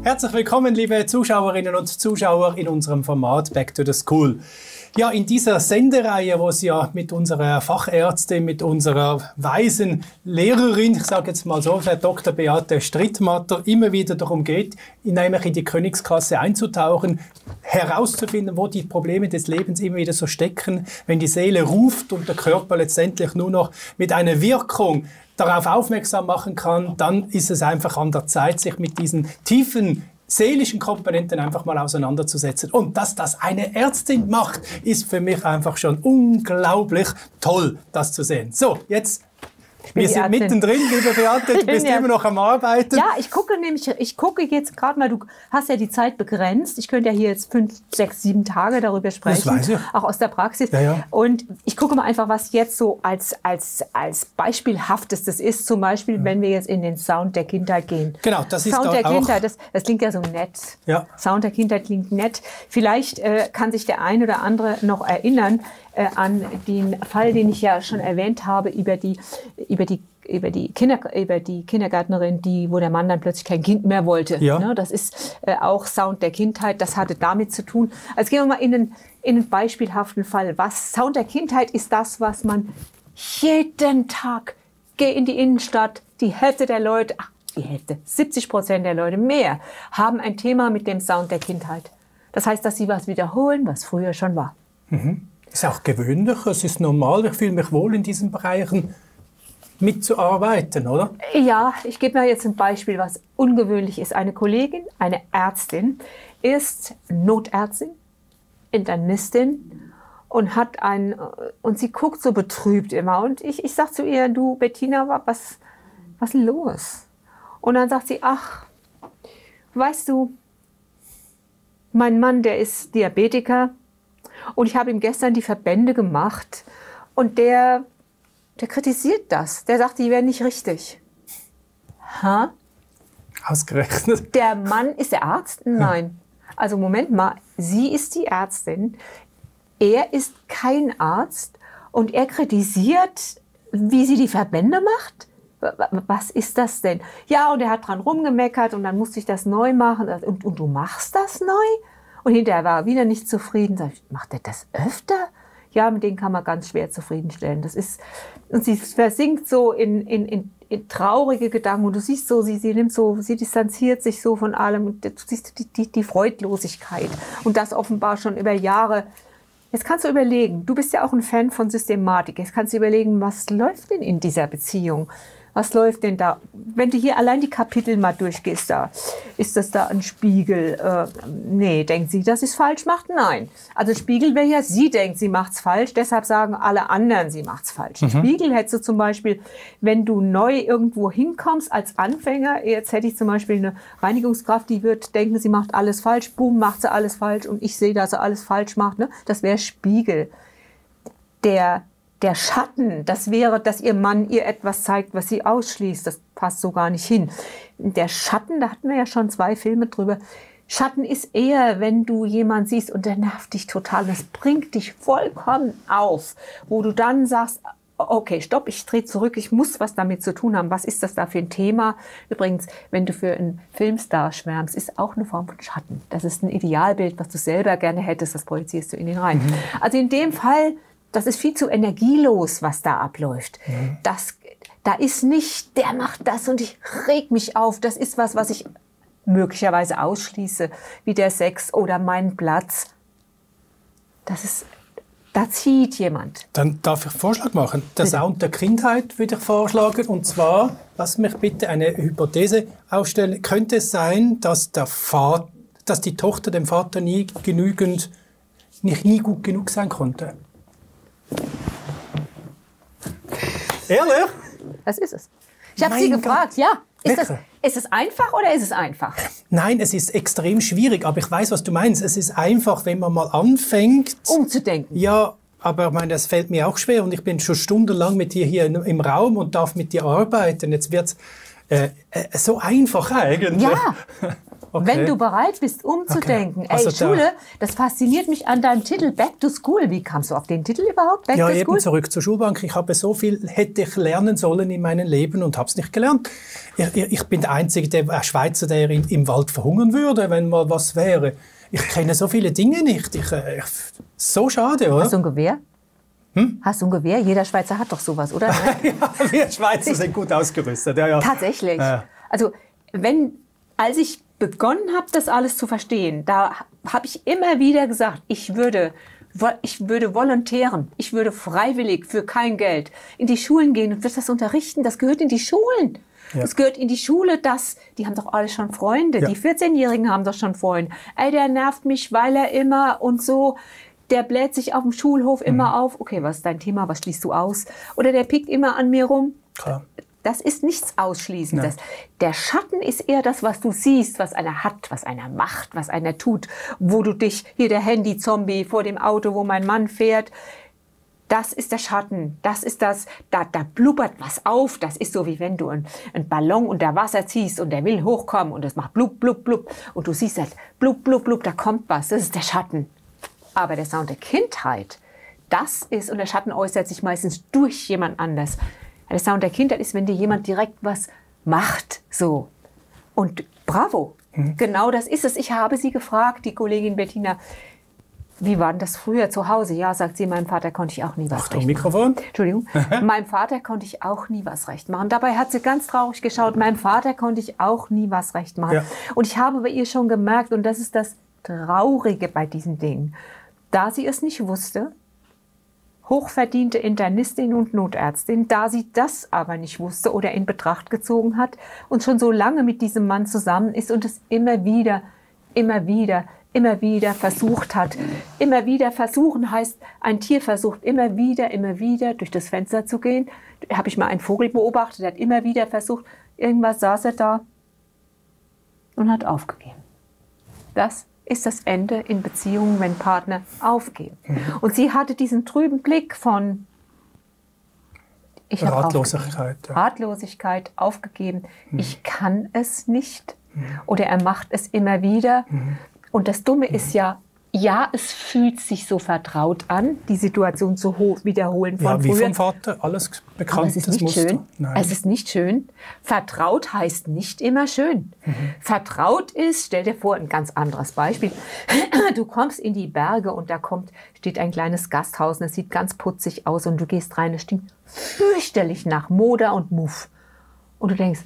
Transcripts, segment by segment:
Herzlich willkommen, liebe Zuschauerinnen und Zuschauer in unserem Format Back to the School. Ja, in dieser Sendereihe, wo es ja mit unserer Fachärztin, mit unserer weisen Lehrerin, ich sage jetzt mal so, Frau Dr. Beate Strittmatter, immer wieder darum geht, nämlich in die Königsklasse einzutauchen, herauszufinden, wo die Probleme des Lebens immer wieder so stecken, wenn die Seele ruft und der Körper letztendlich nur noch mit einer Wirkung darauf aufmerksam machen kann, dann ist es einfach an der Zeit, sich mit diesen tiefen seelischen Komponenten einfach mal auseinanderzusetzen. Und dass das eine Ärztin macht, ist für mich einfach schon unglaublich toll, das zu sehen. So, jetzt, wir sind mittendrin, liebe Beate, du bist immer noch am Arbeiten. Ja, ich gucke jetzt gerade mal, du hast ja die Zeit begrenzt. Ich könnte ja hier jetzt 5, 6, 7 Tage darüber sprechen. Das weiß ich. Auch aus der Praxis. Ja, ja. Und ich gucke mal einfach, was jetzt so als Beispielhaftestes ist. Zum Beispiel, wenn wir jetzt in den Sound der Kindheit gehen. Genau, das ist Sound der auch Kindheit, das klingt ja so nett. Ja. Sound der Kindheit klingt nett. Vielleicht kann sich der ein oder andere noch erinnern an den Fall, den ich ja schon erwähnt habe, über die Kindergärtnerin, wo der Mann dann plötzlich kein Kind mehr wollte. Ja. Ne, das ist auch Sound der Kindheit, das hatte damit zu tun. Also gehen wir mal in einen beispielhaften Fall. Sound der Kindheit ist das, was man jeden Tag, geh in die Innenstadt, die Hälfte der Leute, 70% der Leute mehr, haben ein Thema mit dem Sound der Kindheit. Das heißt, dass sie was wiederholen, was früher schon war. Mhm. Das ist auch gewöhnlich, es ist normal, ich fühle mich wohl in diesen Bereichen mitzuarbeiten, oder? Ja, ich gebe mir jetzt ein Beispiel, was ungewöhnlich ist. Eine Kollegin, eine Ärztin, ist Notärztin, Internistin und und sie guckt so betrübt immer. Und ich sage zu ihr, du Bettina, was ist denn los? Und dann sagt sie, ach, weißt du, mein Mann, der ist Diabetiker und ich habe ihm gestern die Verbände gemacht und der kritisiert das. Der sagt, die wären nicht richtig. Ha? Ausgerechnet. Der Mann ist der Arzt? Nein. Also Moment mal, sie ist die Ärztin, er ist kein Arzt und er kritisiert, wie sie die Verbände macht? Was ist das denn? Ja, und er hat dran rumgemeckert und dann musste ich das neu machen. Und du machst das neu? Und hinterher war er wieder nicht zufrieden. Sag ich, macht er das öfter? Ja, mit denen kann man ganz schwer zufriedenstellen. Und sie versinkt so in traurige Gedanken. Und du siehst so, sie distanziert sich so von allem. Und du siehst die Freudlosigkeit. Und das offenbar schon über Jahre. Jetzt kannst du überlegen, du bist ja auch ein Fan von Systematik. Jetzt kannst du überlegen, was läuft denn in dieser Beziehung? Was läuft denn da? Wenn du hier allein die Kapitel mal durchgehst, ist das da ein Spiegel? Nee, denkt sie, dass sie es falsch macht? Nein. Also Spiegel wäre ja, sie denkt, sie macht es falsch, deshalb sagen alle anderen, sie macht es falsch. Mhm. Spiegel hättest du zum Beispiel, wenn du neu irgendwo hinkommst als Anfänger, jetzt hätte ich zum Beispiel eine Reinigungskraft, die wird denken, sie macht alles falsch, boom, macht sie alles falsch und ich sehe, dass sie alles falsch macht. Ne? Das wäre Spiegel. Der Schatten, das wäre, dass ihr Mann ihr etwas zeigt, was sie ausschließt. Das passt so gar nicht hin. Der Schatten, da hatten wir ja schon 2 Filme drüber. Schatten ist eher, wenn du jemanden siehst und der nervt dich total. Das bringt dich vollkommen auf. Wo du dann sagst, okay, stopp, ich drehe zurück, ich muss was damit zu tun haben. Was ist das da für ein Thema? Übrigens, wenn du für einen Filmstar schwärmst, ist auch eine Form von Schatten. Das ist ein Idealbild, was du selber gerne hättest, das projizierst du in ihn rein. Mhm. Also in dem Fall, das ist viel zu energielos, was da abläuft. Mhm. Da ist nicht, der macht das und ich reg mich auf. Das ist was ich möglicherweise ausschließe, wie der Sex oder meinen Platz. Da zieht jemand. Dann darf ich einen Vorschlag machen. Der Sound der Kindheit würde ich vorschlagen. Und zwar, lass mich bitte eine Hypothese aufstellen. Könnte es sein, dass die Tochter dem Vater nie gut genug sein konnte? Ehrlich? Das ist es. Ich habe sie gefragt, ja. Ist es einfach oder ist es einfach? Nein, es ist extrem schwierig, aber ich weiß, was du meinst. Es ist einfach, wenn man mal anfängt... Umzudenken. Ja, aber ich meine, das fällt mir auch schwer und ich bin schon stundenlang mit dir hier im Raum und darf mit dir arbeiten. Jetzt wird es so einfach eigentlich. Ja, Okay. Wenn du bereit bist, umzudenken. Okay. Also Ey, Schule, das fasziniert mich an deinem Titel Back to School. Wie kamst du auf den Titel überhaupt? Back Ja, to eben School? zurück zur Schulbank. Ich habe so viel, hätte ich lernen sollen in meinem Leben und habe es nicht gelernt. Ich bin der einzige Schweizer, der im Wald verhungern würde, wenn mal was wäre. Ich kenne so viele Dinge nicht. So schade, oder? Hast du ein Gewehr? Hast du ein Gewehr? Jeder Schweizer hat doch sowas, oder? Ja, wir Schweizer sind gut ausgerüstet. Ja, ja. Tatsächlich. Ja. Also, als ich begonnen habe, das alles zu verstehen, da habe ich immer wieder gesagt, ich würde volontären, ich würde freiwillig für kein Geld in die Schulen gehen und würde das unterrichten. Das gehört in die Schulen. Ja. Das gehört in die Schule, die haben doch alle schon Freunde. Ja. Die 14-Jährigen haben doch schon Freunde. Ey, der nervt mich, weil er immer und so, der bläht sich auf dem Schulhof immer auf. Okay, was ist dein Thema, was schließt du aus? Oder der pickt immer an mir rum. Klar. Das ist nichts Ausschließendes. Nein. Der Schatten ist eher das, was du siehst, was einer hat, was einer macht, was einer tut. Wo du dich, hier der Handy-Zombie vor dem Auto, wo mein Mann fährt, das ist der Schatten. Das ist das, da blubbert was auf. Das ist so, wie wenn du einen Ballon unter Wasser ziehst und der will hochkommen und es macht blub, blub, blub. Und du siehst halt, blub, blub, blub, da kommt was. Das ist der Schatten. Aber der Sound der Kindheit, das ist, und der Schatten äußert sich meistens durch jemand anders. Der Sound der Kindheit ist, wenn dir jemand direkt was macht, so. Und bravo, genau das ist es. Ich habe sie gefragt, die Kollegin Bettina, wie war denn das früher zu Hause? Ja, sagt sie, meinem Vater konnte ich auch nie was Achtung, recht Mikrofon. machen. Entschuldigung. Meinem Vater konnte ich auch nie was recht machen. Dabei hat sie ganz traurig geschaut, meinem Vater konnte ich auch nie was recht machen. Ja. Und ich habe bei ihr schon gemerkt, und das ist das Traurige bei diesen Dingen, da sie es nicht wusste, hochverdiente Internistin und Notärztin, da sie das aber nicht wusste oder in Betracht gezogen hat und schon so lange mit diesem Mann zusammen ist und es immer wieder versucht hat. Immer wieder versuchen heißt, ein Tier versucht immer wieder durch das Fenster zu gehen. Da habe ich mal einen Vogel beobachtet, der hat immer wieder versucht, irgendwas saß er da und hat aufgegeben. Das ist das Ende in Beziehungen, wenn Partner aufgeben. Und sie hatte diesen trüben Blick von Ratlosigkeit. Ja. Ratlosigkeit, aufgegeben. Ich kann es nicht. Oder er macht es immer wieder. Und das Dumme ist ja, es fühlt sich so vertraut an, die Situation zu wiederholen von Ja, wie früher. vom Vater, alles bekannt. Aber es ist nicht Muster. schön. Nein. Es ist nicht schön. Vertraut heißt nicht immer schön. Vertraut ist, stell dir vor, ein ganz anderes Beispiel. Du kommst in die Berge und da steht ein kleines Gasthaus und es sieht ganz putzig aus und du gehst rein, es stinkt fürchterlich nach Moder und Muff. Und du denkst,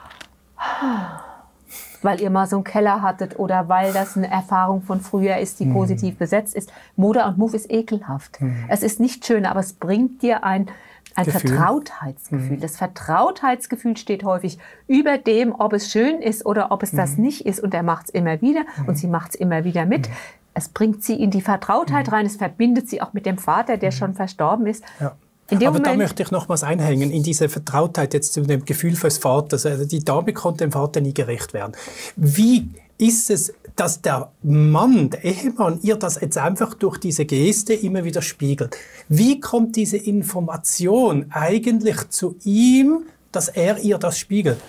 weil ihr mal so einen Keller hattet oder weil das eine Erfahrung von früher ist, die positiv besetzt ist. Moder und Muff ist ekelhaft. Es ist nicht schön, aber es bringt dir ein Gefühl. Vertrautheitsgefühl. Das Vertrautheitsgefühl steht häufig über dem, ob es schön ist oder ob es das nicht ist. Und er macht es immer wieder und sie macht es immer wieder mit. Es bringt sie in die Vertrautheit rein. Es verbindet sie auch mit dem Vater, der schon verstorben ist. Ja. In dem Aber da Moment, möchte ich noch was einhängen, in diese Vertrautheit jetzt zu dem Gefühl fürs Vaters. Also die Dame konnte dem Vater nie gerecht werden. Wie ist es, dass der Mann, der Ehemann, ihr das jetzt einfach durch diese Geste immer wieder spiegelt? Wie kommt diese Information eigentlich zu ihm, dass er ihr das spiegelt?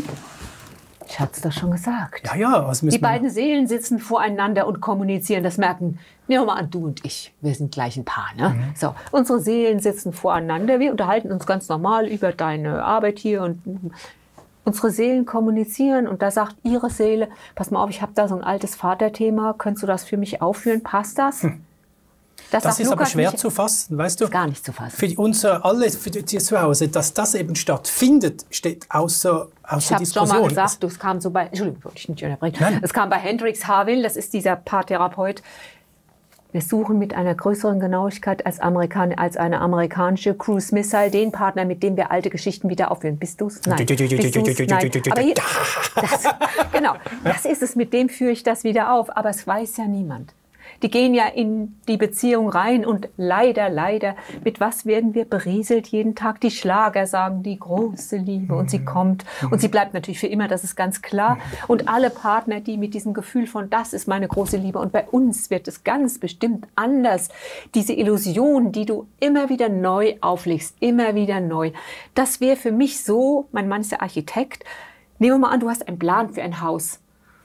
ich hatte es doch schon gesagt. Ja, ja. Was Die beiden Seelen sitzen voreinander und kommunizieren. Das merken, nehmen wir mal an, du und ich. Wir sind gleich ein Paar. Ne? So, unsere Seelen sitzen voreinander. Wir unterhalten uns ganz normal über deine Arbeit hier. Und unsere Seelen kommunizieren. Und da sagt ihre Seele, pass mal auf, ich habe da so ein altes Vaterthema. Könntest du das für mich aufführen? Passt das? Das ist aber schwer zu fassen, weißt du? Gar nicht zu fassen. Für die zu Hause, dass das eben stattfindet, steht außer Ich habe Diskussion. schon mal gesagt, es kam so bei, Entschuldigung, wollte ich nicht unterbrechen. Nein. Es kam bei Hendrix Harville, das ist dieser Paartherapeut. Wir suchen mit einer größeren Genauigkeit als eine amerikanische Cruise Missile den Partner, mit dem wir alte Geschichten wieder aufführen. Bist du's? Nein. Bist du's? Nein. Aber hier, genau, das ist es, mit dem führe ich das wieder auf. Aber es weiß ja niemand. Die gehen ja in die Beziehung rein und leider, mit was werden wir berieselt jeden Tag? Die Schlager sagen, die große Liebe und sie kommt und sie bleibt natürlich für immer, das ist ganz klar. Und alle Partner, die mit diesem Gefühl von, das ist meine große Liebe und bei uns wird es ganz bestimmt anders. Diese Illusion, die du immer wieder neu auflegst, immer wieder neu. Das wäre für mich so, mein Mann ist der Architekt, nehmen wir mal an, du hast einen Plan für ein Haus.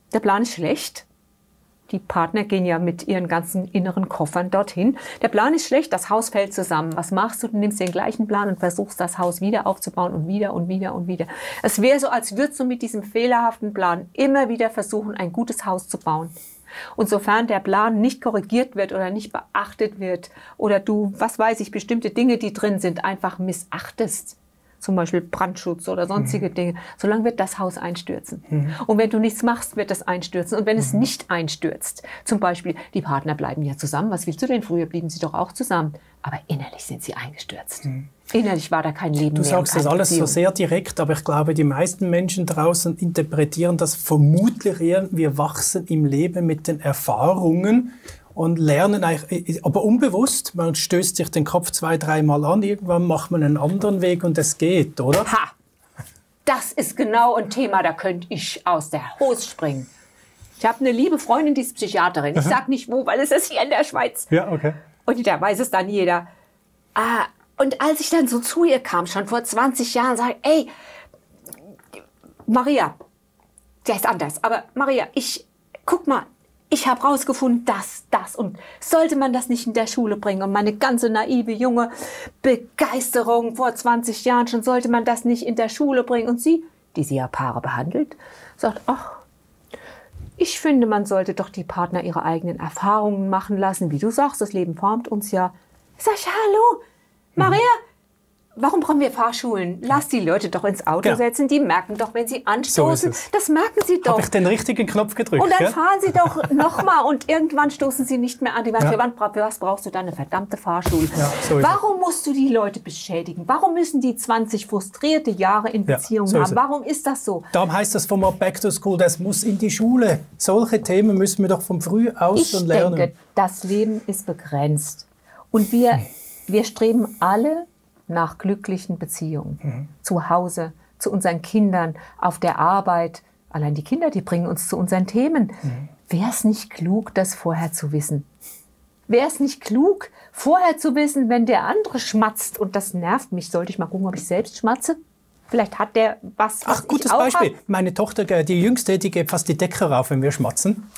Der Plan ist schlecht. Die Partner gehen ja mit ihren ganzen inneren Koffern dorthin. Der Plan ist schlecht, das Haus fällt zusammen. Was machst du? Du nimmst den gleichen Plan und versuchst, das Haus wieder aufzubauen und wieder und wieder und wieder. Es wäre so, als würdest du mit diesem fehlerhaften Plan immer wieder versuchen, ein gutes Haus zu bauen. Und sofern der Plan nicht korrigiert wird oder nicht beachtet wird oder du, was weiß ich, bestimmte Dinge, die drin sind, einfach missachtest, zum Beispiel Brandschutz oder sonstige Dinge, solange wird das Haus einstürzen. Und wenn du nichts machst, wird das einstürzen. Und wenn es nicht einstürzt, zum Beispiel, die Partner bleiben ja zusammen, was willst du denn? Früher blieben sie doch auch zusammen. Aber innerlich sind sie eingestürzt. Innerlich war da kein Leben mehr. Du sagst das alles so sehr direkt, aber ich glaube, die meisten Menschen draußen interpretieren das vermutlich eher, wir wachsen im Leben mit den Erfahrungen und lernen eigentlich, aber unbewusst, man stößt sich den Kopf 2-3 Mal an, irgendwann macht man einen anderen Weg und es geht, oder? Ha! Das ist genau ein Thema, da könnte ich aus der Hose springen. Ich habe eine liebe Freundin, die ist Psychiaterin. Ich sage nicht wo, weil es ist hier in der Schweiz. Ja, okay. Und da weiß es dann jeder. Und als ich dann so zu ihr kam, schon vor 20 Jahren, sage ich, ey, Maria, der ist anders, aber Maria, guck mal, ich habe rausgefunden, das. Und sollte man das nicht in der Schule bringen? Und meine ganze naive, junge Begeisterung vor 20 Jahren schon, sollte man das nicht in der Schule bringen? Und sie, die sie ja Paare behandelt, sagt, ach, ich finde, man sollte doch die Partner ihre eigenen Erfahrungen machen lassen. Wie du sagst, das Leben formt uns ja. Sag ich, hallo, Maria, warum brauchen wir Fahrschulen? Lass die Leute doch ins Auto setzen. Die merken doch, wenn sie anstoßen. So das merken sie doch. Habe ich den richtigen Knopf gedrückt? Und dann fahren sie doch nochmal und irgendwann stoßen sie nicht mehr an die Wand. Für was brauchst du dann eine verdammte Fahrschule? Ja, so warum musst du die Leute beschädigen? Warum müssen die 20 frustrierte Jahre in Beziehungen haben? Warum ist das so? Darum heißt das Format Back to School, das muss in die Schule. Solche Themen müssen wir doch von früh aus schon lernen. Ich denke, das Leben ist begrenzt. Und wir streben alle nach glücklichen Beziehungen. Zu Hause, zu unseren Kindern, auf der Arbeit. Allein die Kinder, die bringen uns zu unseren Themen. Wäre es nicht klug, das vorher zu wissen? Wäre es nicht klug, vorher zu wissen, wenn der andere schmatzt und das nervt mich, sollte ich mal gucken, ob ich selbst schmatze? Vielleicht hat der was Ach, gutes Beispiel. Meine Tochter, die Jüngste, die geht fast die Decke rauf, wenn wir schmatzen.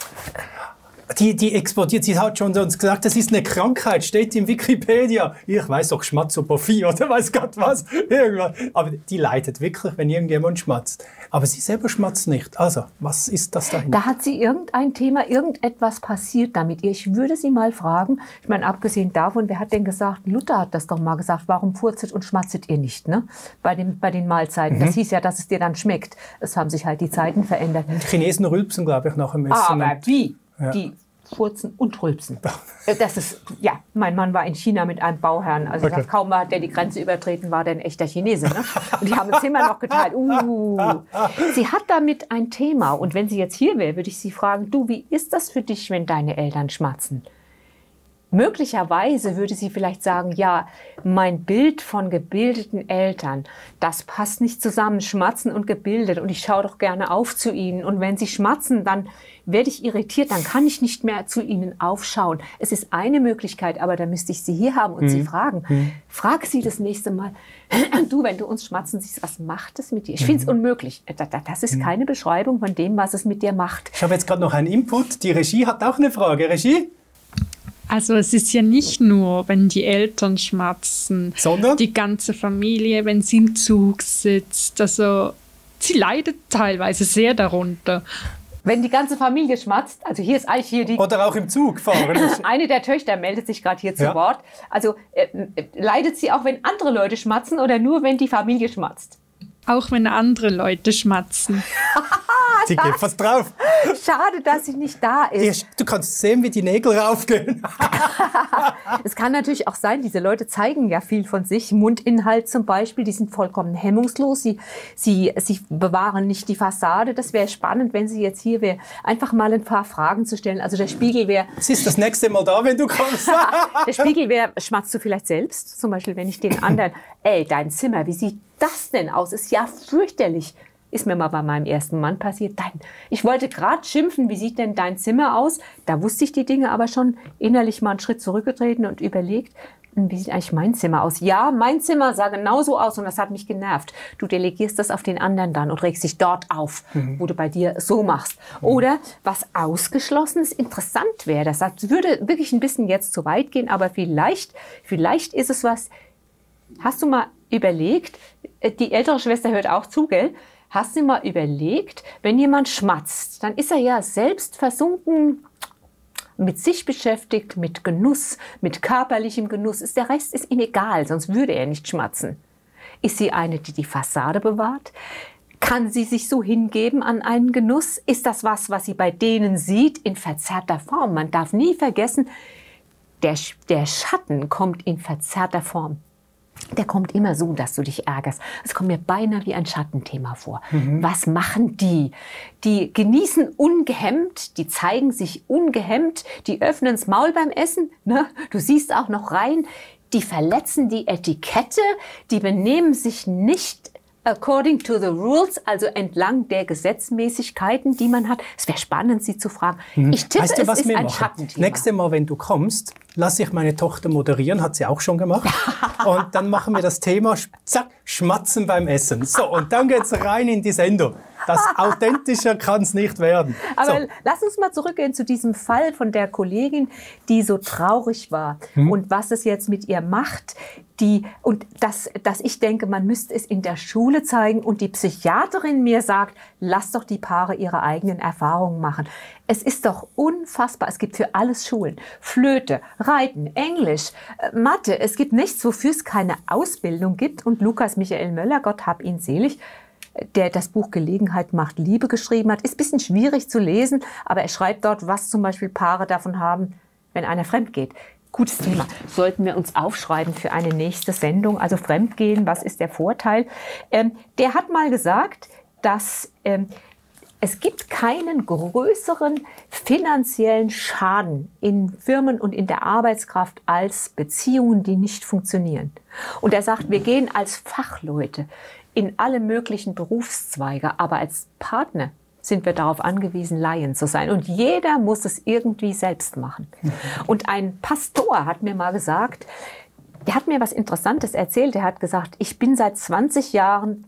Die explodiert. Sie hat schon uns gesagt, das ist eine Krankheit, steht in Wikipedia. Ich weiß doch, Schmatzopathie oder weiß Gott was. Irgendwas. Aber die leidet wirklich, wenn irgendjemand schmatzt. Aber sie selber schmatzt nicht. Also, was ist das dahinter? Da hat sie irgendein Thema, irgendetwas passiert damit ihr. Ich würde sie mal fragen, ich meine, abgesehen davon, wer hat denn gesagt, Luther hat das doch mal gesagt, warum furzet und schmatzet ihr nicht, ne? Bei den Mahlzeiten. Das hieß ja, dass es dir dann schmeckt. Es haben sich halt die Zeiten verändert. Die Chinesen rülpsen, glaube ich, nach dem Essen. Aber wie? Ja. Die furzen und rülpsen. Das ist, ja, mein Mann war in China mit einem Bauherrn. Also kaum hat der die Grenze übertreten, war der ein echter Chinese. Ne? Und die haben ein Zimmer noch geteilt. Sie hat damit ein Thema. Und wenn sie jetzt hier wäre, würde ich sie fragen, du, wie ist das für dich, wenn deine Eltern schmatzen? Möglicherweise würde sie vielleicht sagen, ja, mein Bild von gebildeten Eltern, das passt nicht zusammen, schmatzen und gebildet. Und ich schaue doch gerne auf zu ihnen. Und wenn sie schmatzen, dann werde ich irritiert, dann kann ich nicht mehr zu ihnen aufschauen. Es ist eine Möglichkeit, aber da müsste ich sie hier haben und sie fragen. Frag sie das nächste Mal, du, wenn du uns schmatzen siehst, was macht es mit dir? Ich finde es unmöglich. Das ist keine Beschreibung von dem, was es mit dir macht. Ich habe jetzt gerade noch einen Input. Die Regie hat auch eine Frage. Regie? Also es ist ja nicht nur, wenn die Eltern schmatzen, sondern die ganze Familie, wenn sie im Zug sitzt. Also sie leidet teilweise sehr darunter. Wenn die ganze Familie schmatzt, also hier ist eigentlich hier die... Oder auch im Zug fahren. Eine der Töchter meldet sich gerade hier zu Wort. Also leidet sie auch, wenn andere Leute schmatzen oder nur, wenn die Familie schmatzt? Auch wenn andere Leute schmatzen. Sie geht fast drauf. Schade, dass sie nicht da ist. Du kannst sehen, wie die Nägel raufgehen. Es kann natürlich auch sein, diese Leute zeigen ja viel von sich. Mundinhalt zum Beispiel, die sind vollkommen hemmungslos. Sie bewahren nicht die Fassade. Das wäre spannend, wenn sie jetzt hier wäre, einfach mal ein paar Fragen zu stellen. Also der Spiegel wäre... Sie ist das nächste Mal da, wenn du kommst. Der Spiegel wäre, schmatzt du vielleicht selbst? Zum Beispiel, wenn ich den anderen... Ey, dein Zimmer, wie sieht das denn aus? Ist ja fürchterlich. Ist mir mal bei meinem ersten Mann passiert. Ich wollte gerade schimpfen, wie sieht denn dein Zimmer aus? Da wusste ich die Dinge aber schon innerlich mal einen Schritt zurückgetreten und überlegt, Wie sieht eigentlich mein Zimmer aus? Ja, mein Zimmer sah genauso aus und das hat mich genervt. Du delegierst das auf den anderen dann und regst dich dort auf, wo du bei dir so machst. Oder was Ausgeschlossenes interessant wäre, das würde wirklich ein bisschen jetzt zu weit gehen, aber vielleicht ist es was. Hast du mal überlegt, die ältere Schwester hört auch zu, gell? Hast du mal überlegt, wenn jemand schmatzt, dann ist er ja selbst versunken, mit sich beschäftigt, mit Genuss, mit körperlichem Genuss. Der Rest ist ihm egal, sonst würde er nicht schmatzen. Ist sie eine, die die Fassade bewahrt? Kann sie sich so hingeben an einen Genuss? Ist das was sie bei denen sieht, in verzerrter Form? Man darf nie vergessen, der Schatten kommt in verzerrter Form. Der kommt immer so, dass du dich ärgerst. Es kommt mir beinahe wie ein Schattenthema vor. Was machen die? Die genießen ungehemmt, die zeigen sich ungehemmt, die öffnen das Maul beim Essen, ne? Du siehst auch noch rein, die verletzen die Etikette, die benehmen sich nicht according to the rules, also entlang der Gesetzmäßigkeiten, die man hat. Es wäre spannend, Sie zu fragen. Ich tippe, weißt du, was es ist wir ein machen? Schattenthema. Nächstes Mal, wenn du kommst, lasse ich meine Tochter moderieren, hat sie auch schon gemacht. Und dann machen wir das Thema, zack, Schmatzen beim Essen. So, und dann geht's rein in die Sendung. Das authentischer kann es nicht werden. Aber so. lass uns mal zurückgehen zu diesem Fall von der Kollegin, die so traurig war und was es jetzt mit ihr macht. Dass ich denke, man müsste es in der Schule zeigen und die Psychiaterin mir sagt, lass doch die Paare ihre eigenen Erfahrungen machen. Es ist doch unfassbar. Es gibt für alles Schulen. Flöte, Reiten, Englisch, Mathe. Es gibt nichts, wofür es keine Ausbildung gibt. Und Lukas Michael Möller, Gott hab ihn selig, der das Buch Gelegenheit macht Liebe geschrieben hat, ist ein bisschen schwierig zu lesen, aber er schreibt dort, was zum Beispiel Paare davon haben, wenn einer fremd geht. Gutes Thema. Sollten wir uns aufschreiben für eine nächste Sendung. Also Fremdgehen, was ist der Vorteil? Der hat mal gesagt, dass es gibt keinen größeren finanziellen Schaden in Firmen und in der Arbeitskraft als Beziehungen, die nicht funktionieren. Und er sagt, wir gehen als Fachleute in alle möglichen Berufszweige, aber als Partner sind wir darauf angewiesen, Laien zu sein. Und jeder muss es irgendwie selbst machen. Und ein Pastor hat mir mal gesagt, der hat mir was Interessantes erzählt. Der hat gesagt, ich bin seit 25 Jahren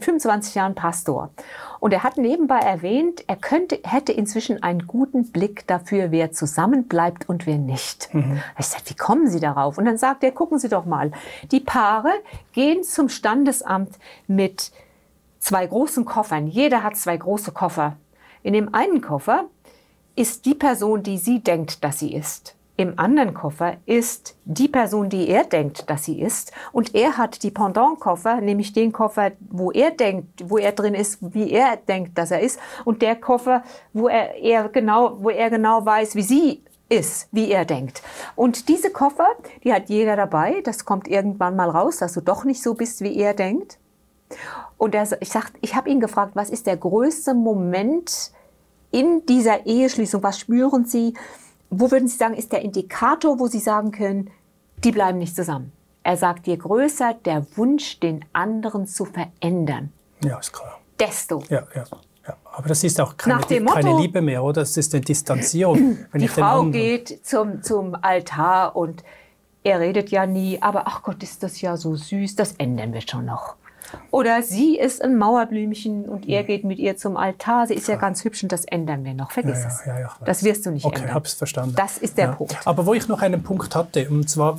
Pastor. Und er hat nebenbei erwähnt, er hätte inzwischen einen guten Blick dafür, wer zusammenbleibt und wer nicht. Ich sagte, wie kommen Sie darauf? Und dann sagt er, gucken Sie doch mal, die Paare gehen zum Standesamt mit 2 großen Koffern. Jeder hat 2 große Koffer. In dem einen Koffer ist die Person, die sie denkt, dass sie ist. Im anderen Koffer ist die Person, die er denkt, dass sie ist. Und er hat die Pendant-Koffer, nämlich den Koffer, wo er drin ist, wie er denkt, dass er ist. Und der Koffer, wo er genau weiß, wie sie ist, wie er denkt. Und diese Koffer, die hat jeder dabei. Das kommt irgendwann mal raus, dass du doch nicht so bist, wie er denkt. Und ich habe ihn gefragt, was ist der größte Moment in dieser Eheschließung? Was spüren Sie? Wo würden Sie sagen, ist der Indikator, wo Sie sagen können, die bleiben nicht zusammen? Er sagt, je größer der Wunsch, den anderen zu verändern, ja, ist klar. desto. Ja. Aber das ist auch keine Liebe mehr, oder? Das ist eine Distanzierung. Wenn die Frau geht zum Altar und er redet ja nie, aber ach Gott, ist das ja so süß, das ändern wir schon noch. Oder sie ist ein Mauerblümchen und er geht mit ihr zum Altar. Sie ist ja ganz hübsch und das ändern wir noch. Vergiss es. Ja, das wirst du nicht ändern. Okay, hab's verstanden. Das ist der Punkt. Aber wo ich noch einen Punkt hatte, und zwar,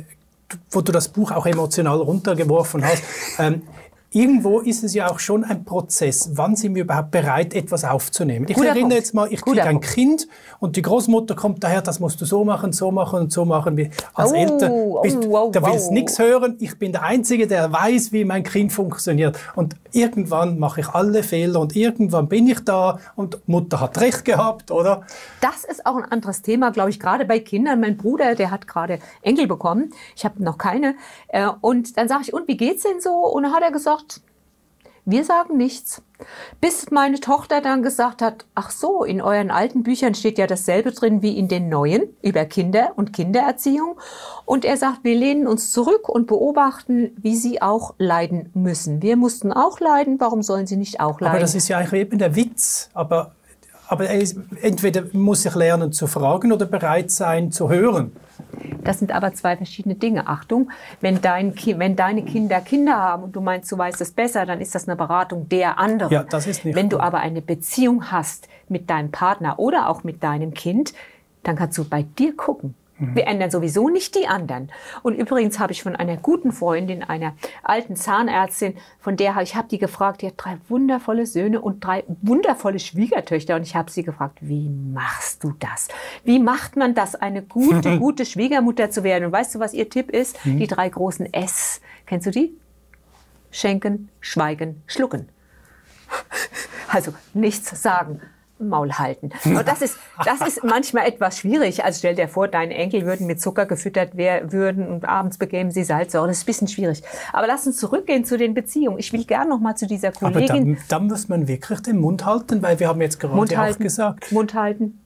wo du das Buch auch emotional runtergeworfen hast, irgendwo ist es ja auch schon ein Prozess. Wann sind wir überhaupt bereit, etwas aufzunehmen? Ich erinnere jetzt mal, ich kriege ein Kind und die Großmutter kommt daher, das musst du so machen und so machen. Als Eltern da willst du nichts hören. Ich bin der Einzige, der weiß, wie mein Kind funktioniert. Und irgendwann mache ich alle Fehler und irgendwann bin ich da und Mutter hat recht gehabt, oder? Das ist auch ein anderes Thema, glaube ich, gerade bei Kindern. Mein Bruder, der hat gerade Enkel bekommen. Ich habe noch keine. Und dann sage ich, und wie geht's denn so? Und dann hat er gesagt, wir sagen nichts. Bis meine Tochter dann gesagt hat, ach so, in euren alten Büchern steht ja dasselbe drin wie in den neuen über Kinder und Kindererziehung. Und er sagt, wir lehnen uns zurück und beobachten, wie sie auch leiden müssen. Wir mussten auch leiden, warum sollen sie nicht auch leiden? Aber das ist ja eigentlich eben der Witz. Aber entweder muss ich lernen zu fragen oder bereit sein zu hören. Das sind aber zwei verschiedene Dinge. Achtung, wenn deine Kinder Kinder haben und du meinst, du weißt es besser, dann ist das eine Beratung der anderen. Ja, das ist nicht Wenn du gut. aber eine Beziehung hast mit deinem Partner oder auch mit deinem Kind, dann kannst du bei dir gucken. Wir ändern sowieso nicht die anderen. Und übrigens habe ich von einer guten Freundin, einer alten Zahnärztin, von der ich habe die gefragt, die hat 3 wundervolle Söhne und 3 wundervolle Schwiegertöchter. Und ich habe sie gefragt, wie machst du das? Wie macht man das, eine gute Schwiegermutter zu werden? Und weißt du, was ihr Tipp ist? Die 3 großen S. Kennst du die? Schenken, schweigen, schlucken. Also nichts sagen. Maul halten. Und das ist manchmal etwas schwierig. Also stell dir vor, deine Enkel würden mit Zucker gefüttert würden und abends bekämen sie Salzsäure. Das ist ein bisschen schwierig. Aber lass uns zurückgehen zu den Beziehungen. Ich will gerne noch mal zu dieser Kollegin. Aber dann muss man wirklich den Mund halten, weil wir haben jetzt gerade auch gesagt. Mund halten.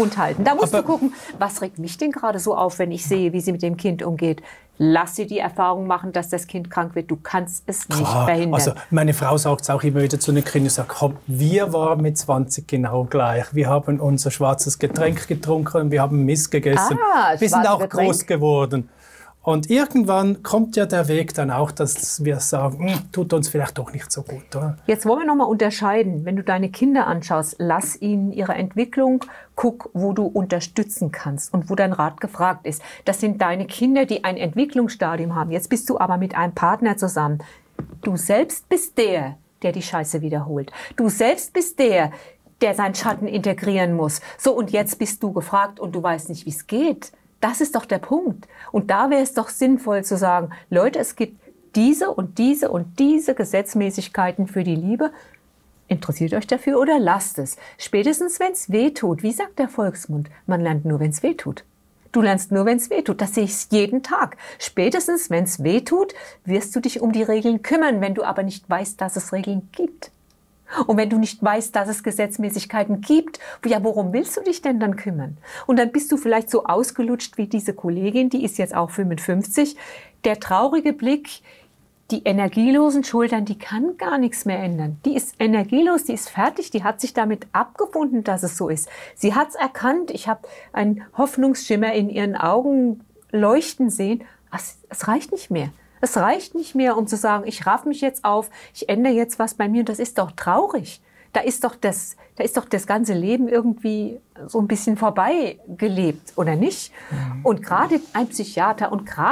Da musst du gucken, was regt mich denn gerade so auf, wenn ich sehe, wie sie mit dem Kind umgeht. Lass sie die Erfahrung machen, dass das Kind krank wird. Du kannst es nicht verhindern. Also meine Frau sagt es auch immer wieder zu den Kindern, sagt, komm, wir waren mit 20 genau gleich. Wir haben unser schwarzes Getränk getrunken und wir haben Mist gegessen. Wir sind auch groß geworden. Und irgendwann kommt ja der Weg dann auch, dass wir sagen, tut uns vielleicht doch nicht so gut. Oder? Jetzt wollen wir noch mal unterscheiden. Wenn du deine Kinder anschaust, lass ihnen ihre Entwicklung, guck, wo du unterstützen kannst und wo dein Rat gefragt ist. Das sind deine Kinder, die ein Entwicklungsstadium haben. Jetzt bist du aber mit einem Partner zusammen. Du selbst bist der die Scheiße wiederholt. Du selbst bist der seinen Schatten integrieren muss. So, und jetzt bist du gefragt und du weißt nicht, wie es geht. Das ist doch der Punkt. Und da wäre es doch sinnvoll zu sagen, Leute, es gibt diese und diese und diese Gesetzmäßigkeiten für die Liebe. Interessiert euch dafür oder lasst es. Spätestens, wenn es weh tut. Wie sagt der Volksmund? Man lernt nur, wenn es weh tut. Du lernst nur, wenn es weh tut. Das sehe ich jeden Tag. Spätestens, wenn es weh tut, wirst du dich um die Regeln kümmern, wenn du aber nicht weißt, dass es Regeln gibt. Und wenn du nicht weißt, dass es Gesetzmäßigkeiten gibt, ja, worum willst du dich denn dann kümmern? Und dann bist du vielleicht so ausgelutscht wie diese Kollegin, die ist jetzt auch 55. Der traurige Blick, die energielosen Schultern, die kann gar nichts mehr ändern. Die ist energielos, die ist fertig, die hat sich damit abgefunden, dass es so ist. Sie hat es erkannt, ich habe einen Hoffnungsschimmer in ihren Augen leuchten sehen. Es reicht nicht mehr. Es reicht nicht mehr, um zu sagen, ich raff mich jetzt auf, ich ändere jetzt was bei mir. Und das ist doch traurig. Da ist doch das ganze Leben irgendwie so ein bisschen vorbei gelebt, oder nicht? Und gerade ein Psychiater,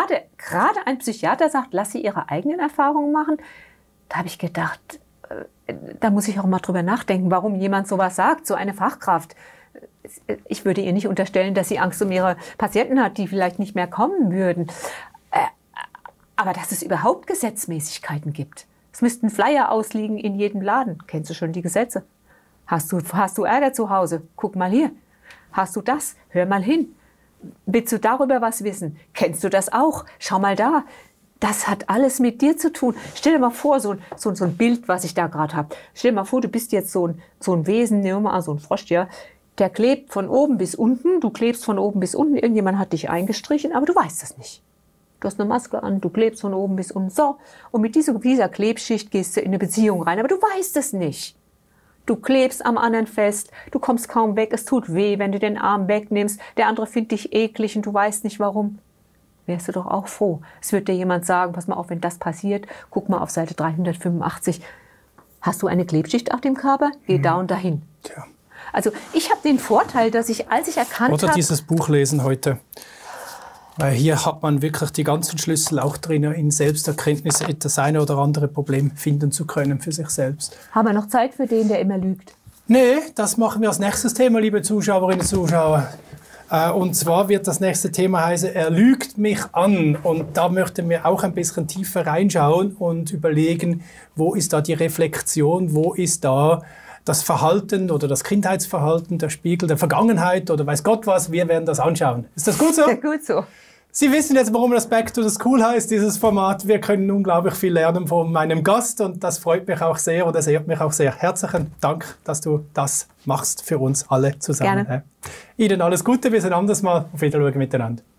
sagt, lass sie ihre eigenen Erfahrungen machen. Da habe ich gedacht, da muss ich auch mal drüber nachdenken, warum jemand sowas sagt, so eine Fachkraft. Ich würde ihr nicht unterstellen, dass sie Angst um ihre Patienten hat, die vielleicht nicht mehr kommen würden. Aber dass es überhaupt Gesetzmäßigkeiten gibt. Es müssten Flyer ausliegen in jedem Laden. Kennst du schon die Gesetze? Hast du Ärger zu Hause? Guck mal hier. Hast du das? Hör mal hin. Willst du darüber was wissen? Kennst du das auch? Schau mal da. Das hat alles mit dir zu tun. Stell dir mal vor, so ein Bild, was ich da gerade habe. Stell dir mal vor, du bist jetzt so ein Wesen, nehmen wir mal so ein Frosch, ja. Der klebt von oben bis unten. Du klebst von oben bis unten. Irgendjemand hat dich eingestrichen, aber du weißt das nicht. Du hast eine Maske an, du klebst von oben bis unten. So, und mit dieser Klebschicht gehst du in eine Beziehung rein. Aber du weißt es nicht. Du klebst am anderen fest, du kommst kaum weg, es tut weh, wenn du den Arm wegnimmst. Der andere findet dich eklig und du weißt nicht, warum. Wärst du doch auch froh. Es wird dir jemand sagen, pass mal auf, wenn das passiert, guck mal auf Seite 385. Hast du eine Klebschicht auf dem Körper? Geh da und dahin. Tja. Also ich habe den Vorteil, dass ich, als ich erkannt habe... Oder dieses Buch lesen heute. Weil hier hat man wirklich die ganzen Schlüssel auch drin, in Selbsterkenntnis das eine oder andere Problem finden zu können für sich selbst. Haben wir noch Zeit für den, der immer lügt? Nee, das machen wir als nächstes Thema, liebe Zuschauerinnen und Zuschauer. Und zwar wird das nächste Thema heißen, er lügt mich an. Und da möchten wir auch ein bisschen tiefer reinschauen und überlegen, wo ist da die Reflexion, wo ist da das Verhalten oder das Kindheitsverhalten, der Spiegel der Vergangenheit oder weiß Gott was. Wir werden das anschauen. Ist das gut so? Ja, gut so. Sie wissen jetzt, warum das Back to the School heißt, dieses Format. Wir können unglaublich viel lernen von meinem Gast und das freut mich auch sehr oder ehrt mich auch sehr. Herzlichen Dank, dass du das machst für uns alle zusammen. Gerne. Ihnen alles Gute, bis ein anderes Mal. Auf Wiedersehen miteinander.